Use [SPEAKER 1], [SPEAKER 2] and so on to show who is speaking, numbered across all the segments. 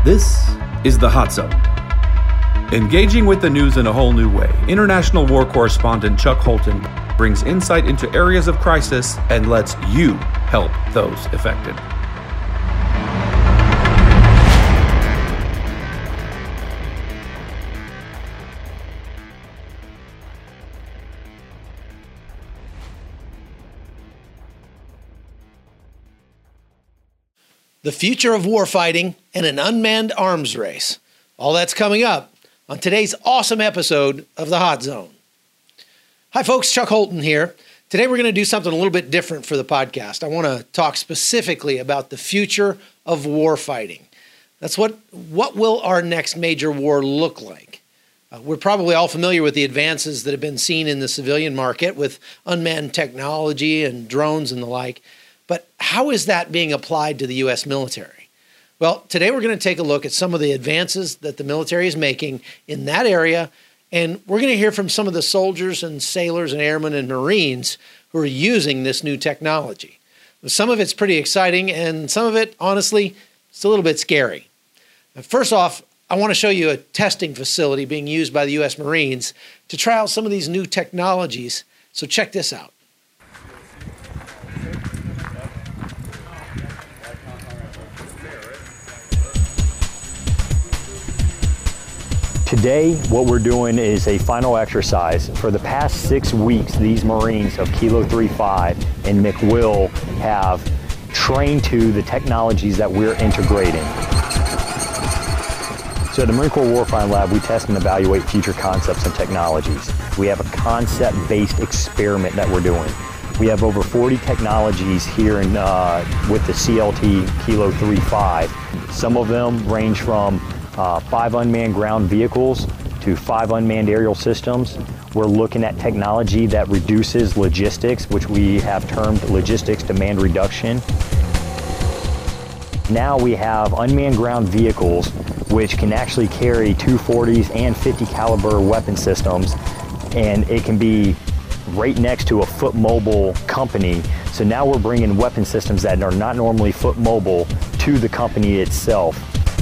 [SPEAKER 1] This is the Hot Zone. Engaging with the news in a whole new way, international war correspondent Chuck Holton brings insight into areas of crisis and lets you help those affected.
[SPEAKER 2] The future of warfighting and an unmanned arms race. All that's coming up on today's awesome episode of the Hot Zone. Hi folks, Chuck Holton here. Today we're going to do something a little bit different for the podcast. I want to talk specifically about the future of warfighting. That's what will our next major war look like? We're probably all familiar with the advances that have been seen in the civilian market with unmanned technology and drones and the like. But how is that being applied to the U.S. military? Well, today we're going to take a look at some of the advances that the military is making in that area, and we're going to hear from some of the soldiers and sailors and airmen and Marines who are using this new technology. Some of it's pretty exciting, and some of it, honestly, it's a little bit scary. First off, I want to show you a testing facility being used by the U.S. Marines to try out some of these new technologies. So check this out.
[SPEAKER 3] Today, what we're doing is a final exercise. For the past 6 weeks, these Marines of Kilo 35 and McWill have trained to the technologies that we're integrating. So at the Marine Corps Warfighting Lab, we test and evaluate future concepts and technologies. We have a concept-based experiment that we're doing. We have over 40 technologies here with the CLT Kilo 35. Some of them range from 5 unmanned ground vehicles to 5 unmanned aerial systems. We're looking at technology that reduces logistics, which we have termed logistics demand reduction. Now we have unmanned ground vehicles which can actually carry 240s and 50 caliber weapon systems, and it can be right next to a foot mobile company. So now we're bringing weapon systems that are not normally foot mobile to the company itself.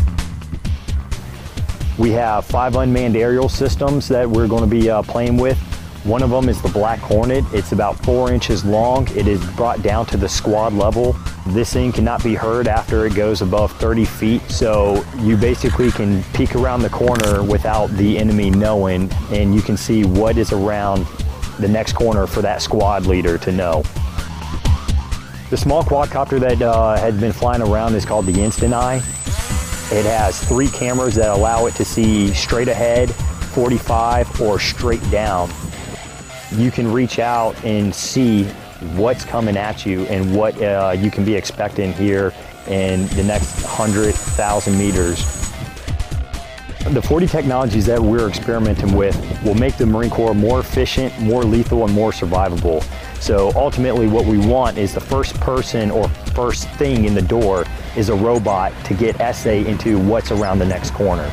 [SPEAKER 3] We have 5 unmanned aerial systems that we're going to be playing with. One of them is the Black Hornet. It's about 4 inches long. It is brought down to the squad level. This thing cannot be heard after it goes above 30 feet. So you basically can peek around the corner without the enemy knowing, and you can see what is around the next corner for that squad leader to know. The small quadcopter that had been flying around is called the Instant Eye. It has 3 cameras that allow it to see straight ahead, 45, or straight down. You can reach out and see what's coming at you and what you can be expecting here in the next 100,000 meters. The 40 technologies that we're experimenting with will make the Marine Corps more efficient, more lethal, and more survivable. So ultimately what we want is the first person or first thing in the door is a robot to get essay into what's around the next corner.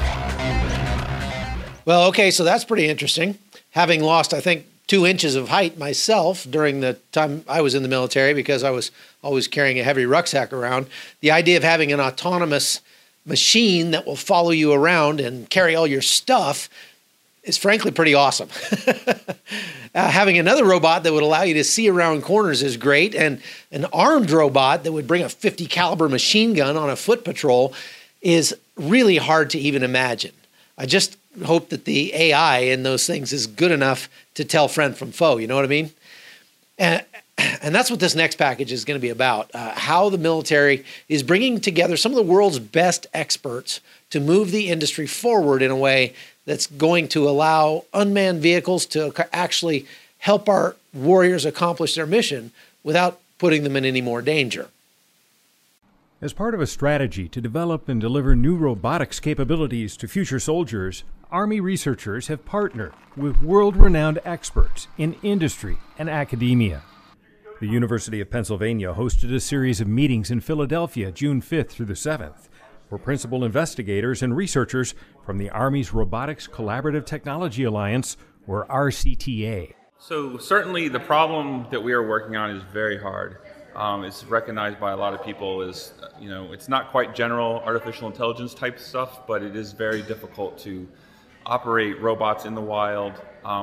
[SPEAKER 2] Well, okay, so that's pretty interesting. Having lost, I think, 2 inches of height myself during the time I was in the military because I was always carrying a heavy rucksack around, the idea of having an autonomous machine that will follow you around and carry all your stuff is frankly pretty awesome. Having another robot that would allow you to see around corners is great, and an armed robot that would bring a 50 caliber machine gun on a foot patrol is really hard to even imagine. I just hope that the AI in those things is good enough to tell friend from foe, you know what I mean? And that's what this next package is going to be about, how the military is bringing together some of the world's best experts to move the industry forward in a way that's going to allow unmanned vehicles to actually help our warriors accomplish their mission without putting them in any more danger.
[SPEAKER 4] As part of a strategy to develop and deliver new robotics capabilities to future soldiers, Army researchers have partnered with world-renowned experts in industry and academia. The University of Pennsylvania hosted a series of meetings in Philadelphia June 5th through the 7th, where principal investigators and researchers from the Army's Robotics Collaborative Technology Alliance, or RCTA.
[SPEAKER 5] So certainly the problem that we are working on is very hard.
[SPEAKER 1] It's recognized by a lot of people as, it's not quite general artificial intelligence type stuff, but it is very difficult to operate robots in the wild,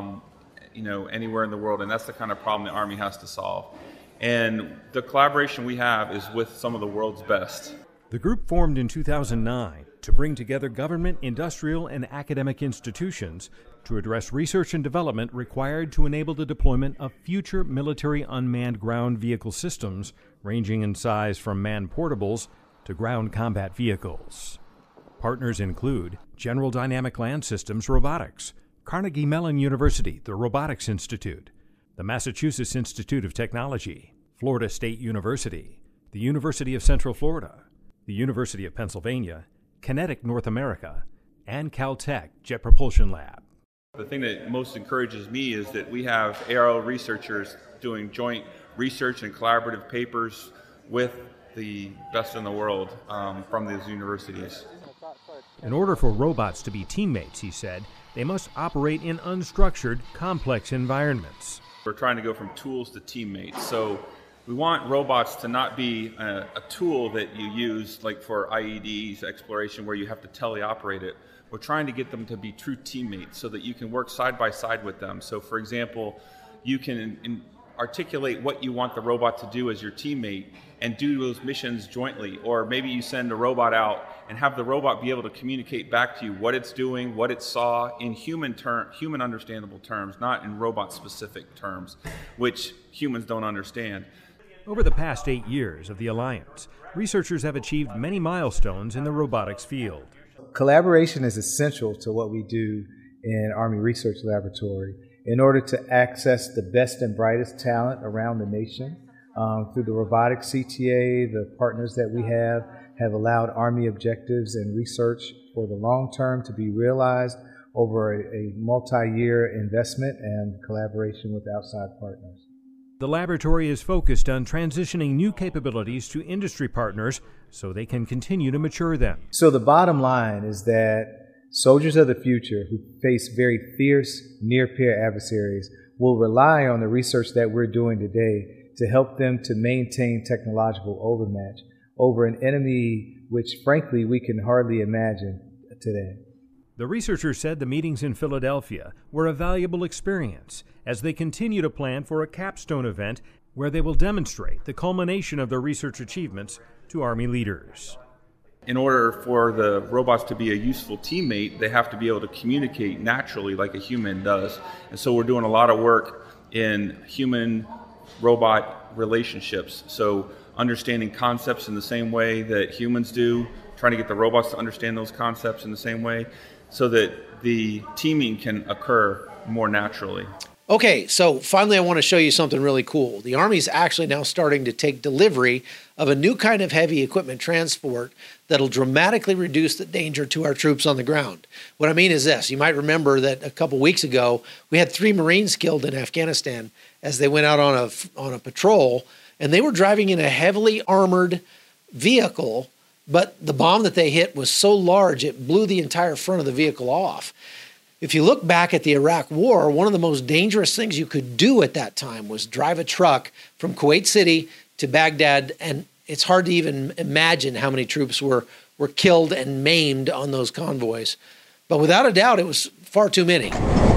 [SPEAKER 1] anywhere in the world, and that's the kind of problem the Army has to solve. And the collaboration we have is with some of the world's best.
[SPEAKER 4] The group formed in 2009 to bring together government, industrial, and academic institutions to address research and development required to enable the deployment of future military unmanned ground vehicle systems, ranging in size from manned portables to ground combat vehicles. Partners include General Dynamic Land Systems Robotics, Carnegie Mellon University, the Robotics Institute, the Massachusetts Institute of Technology, Florida State University, the University of Central Florida, the University of Pennsylvania, Kinetic North America, and Caltech Jet Propulsion Lab.
[SPEAKER 1] The thing that most encourages me is that we have ARL researchers doing joint research and collaborative papers with the best in the world from these universities.
[SPEAKER 4] In order for robots to be teammates, he said, they must operate in unstructured, complex environments.
[SPEAKER 1] We're trying to go from tools to teammates. So we want robots to not be a tool that you use like for IEDs exploration where you have to teleoperate it. We're trying to get them to be true teammates so that you can work side by side with them. So for example, you can articulate what you want the robot to do as your teammate and do those missions jointly. Or maybe you send a robot out and have the robot be able to communicate back to you what it's doing, what it saw in human understandable terms, not in robot specific terms, which humans don't understand.
[SPEAKER 4] Over the past 8 years of the Alliance, researchers have achieved many milestones in the robotics field.
[SPEAKER 5] Collaboration is essential to what we do in Army Research Laboratory in order to access the best and brightest talent around the nation. Through the robotics CTA, the partners that we have allowed Army objectives and research for the long term to be realized over a multi-year investment and collaboration with outside partners.
[SPEAKER 4] The laboratory is focused on transitioning new capabilities to industry partners so they can continue to mature them.
[SPEAKER 5] So the bottom line is that soldiers of the future who face very fierce near-peer adversaries will rely on the research that we're doing today to help them to maintain technological overmatch over an enemy which, frankly, we can hardly imagine today.
[SPEAKER 4] The researchers said the meetings in Philadelphia were a valuable experience as they continue to plan for a capstone event where they will demonstrate the culmination of their research achievements to Army leaders.
[SPEAKER 1] In order for the robots to be a useful teammate, they have to be able to communicate naturally like a human does. And so we're doing a lot of work in human-robot relationships. So understanding concepts in the same way that humans do, trying to get the robots to understand those concepts in the same way, so that the teaming can occur more naturally.
[SPEAKER 2] Okay, so finally I want to show you something really cool. The Army's actually now starting to take delivery of a new kind of heavy equipment transport that'll dramatically reduce the danger to our troops on the ground. What I mean is this. You might remember that a couple weeks ago, we had 3 Marines killed in Afghanistan as they went out on a patrol, and they were driving in a heavily armored vehicle, but the bomb that they hit was so large it blew the entire front of the vehicle off. If you look back at the Iraq War, one of the most dangerous things you could do at that time was drive a truck from Kuwait City to Baghdad, and it's hard to even imagine how many troops were killed and maimed on those convoys. But without a doubt, it was far too many.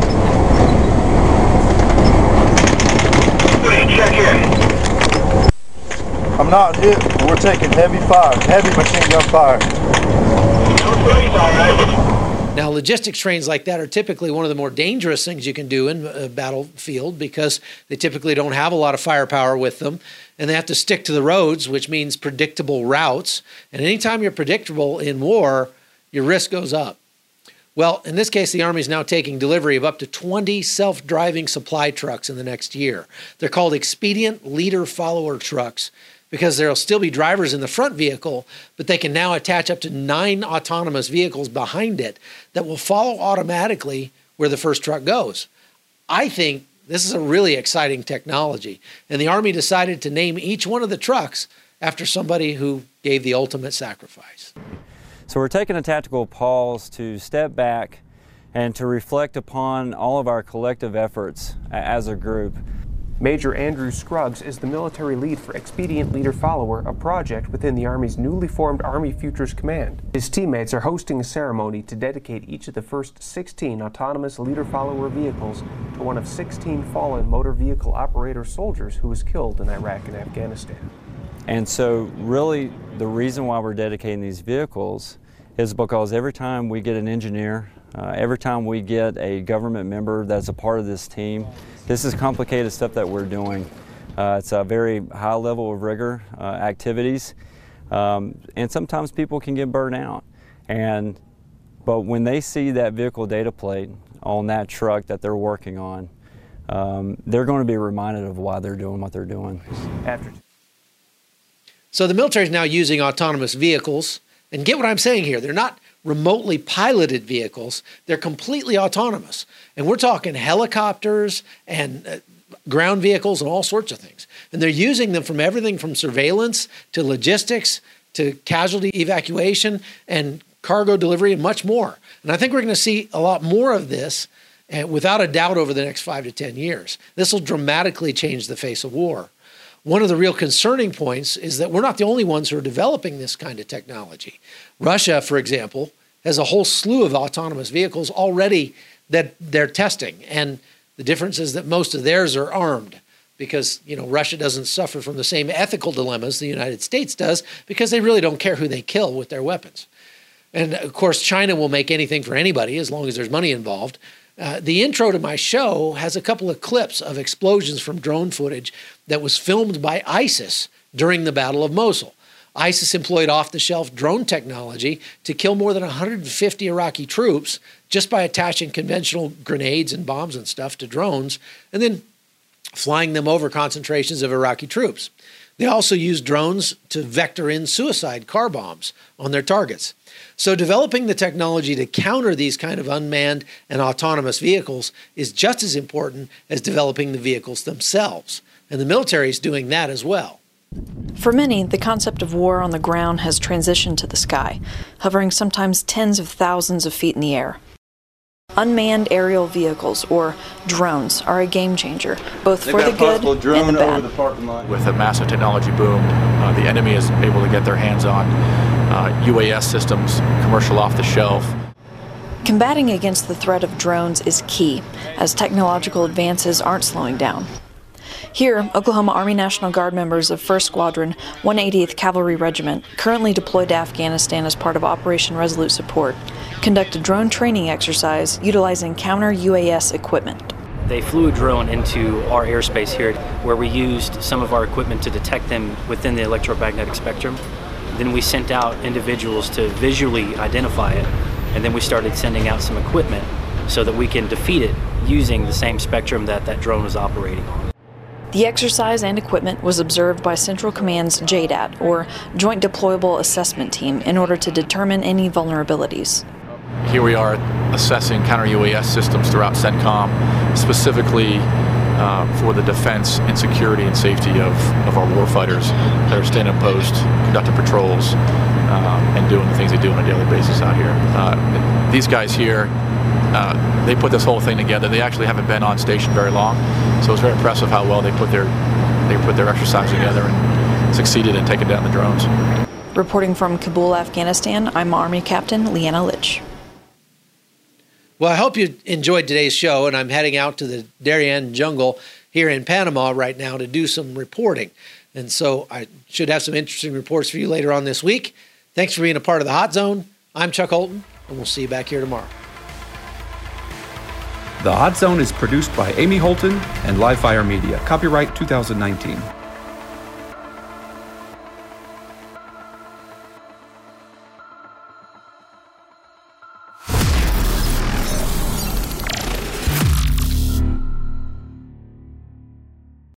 [SPEAKER 6] Check in. I'm not hit, but we're taking heavy fire, heavy machine gun fire.
[SPEAKER 2] Now, logistics trains like that are typically one of the more dangerous things you can do in a battlefield because they typically don't have a lot of firepower with them, and they have to stick to the roads, which means predictable routes. And anytime you're predictable in war, your risk goes up. Well, in this case, the Army is now taking delivery of up to 20 self-driving supply trucks in the next year. They're called Expedient Leader-Follower trucks because there'll still be drivers in the front vehicle, but they can now attach up to 9 autonomous vehicles behind it that will follow automatically where the first truck goes. I think this is a really exciting technology, and the Army decided to name each one of the trucks after somebody who gave the ultimate sacrifice.
[SPEAKER 7] So we're taking a tactical pause to step back and to reflect upon all of our collective efforts as a group.
[SPEAKER 8] Major Andrew Scruggs is the military lead for Expedient Leader Follower, a project within the Army's newly formed Army Futures Command. His teammates are hosting a ceremony to dedicate each of the first 16 autonomous Leader Follower vehicles to one of 16 fallen motor vehicle operator soldiers who was killed in Iraq and Afghanistan.
[SPEAKER 7] And so really the reason why we're dedicating these vehicles is because every time we get an engineer, every time we get a government member that's a part of this team, this is complicated stuff that we're doing. It's a very high level of rigor activities, and sometimes people can get burned out. But when they see that vehicle data plate on that truck that they're working on, they're going to be reminded of why they're doing what they're doing.
[SPEAKER 2] So the military is now using autonomous vehicles, and get what I'm saying here. They're not remotely piloted vehicles. They're completely autonomous. And we're talking helicopters and ground vehicles and all sorts of things. And they're using them from everything from surveillance to logistics to casualty evacuation and cargo delivery and much more. And I think we're going to see a lot more of this without a doubt over the next 5 to 10 years. This will dramatically change the face of war. One of the real concerning points is that we're not the only ones who are developing this kind of technology. Russia, for example, has a whole slew of autonomous vehicles already that they're testing. And the difference is that most of theirs are armed because, Russia doesn't suffer from the same ethical dilemmas the United States does because they really don't care who they kill with their weapons. And of course, China will make anything for anybody as long as there's money involved. The intro to my show has a couple of clips of explosions from drone footage that was filmed by ISIS during the Battle of Mosul. ISIS employed off-the-shelf drone technology to kill more than 150 Iraqi troops just by attaching conventional grenades and bombs and stuff to drones and then flying them over concentrations of Iraqi troops. They also used drones to vector in suicide car bombs on their targets. So developing the technology to counter these kind of unmanned and autonomous vehicles is just as important as developing the vehicles themselves. And the military is doing that as well.
[SPEAKER 9] For many, the concept of war on the ground has transitioned to the sky, hovering sometimes tens of thousands of feet in the air. Unmanned aerial vehicles, or drones, are a game changer, both for the good and the bad.
[SPEAKER 10] With a massive technology boom, the enemy is able to get their hands on UAS systems, commercial off-the-shelf.
[SPEAKER 9] Combating against the threat of drones is key, as technological advances aren't slowing down. Here, Oklahoma Army National Guard members of 1st Squadron, 180th Cavalry Regiment, currently deployed to Afghanistan as part of Operation Resolute Support, conduct a drone training exercise utilizing counter-UAS equipment.
[SPEAKER 11] They flew a drone into our airspace here where we used some of our equipment to detect them within the electromagnetic spectrum. Then we sent out individuals to visually identify it, and then we started sending out some equipment so that we can defeat it using the same spectrum that that drone was operating on.
[SPEAKER 9] The exercise and equipment was observed by Central Command's JDAT, or Joint Deployable Assessment Team, in order to determine any vulnerabilities.
[SPEAKER 10] Here we are assessing counter-UAS systems throughout CENTCOM, specifically for the defense and security and safety of our warfighters that are standing post, conducting patrols, and doing the things they do on a daily basis out here. These guys here, they put this whole thing together. They actually haven't been on station very long, so it's very impressive how well they put their exercise together and succeeded in taking down the drones.
[SPEAKER 9] Reporting from Kabul, Afghanistan, I'm Army Captain Leanna Litch.
[SPEAKER 2] Well, I hope you enjoyed today's show, and I'm heading out to the Darien jungle here in Panama right now to do some reporting. And so I should have some interesting reports for you later on this week. Thanks for being a part of the Hot Zone. I'm Chuck Holton, and we'll see you back here tomorrow.
[SPEAKER 1] The Hot Zone is produced by Amy Holton and Livefire Media. Copyright 2019.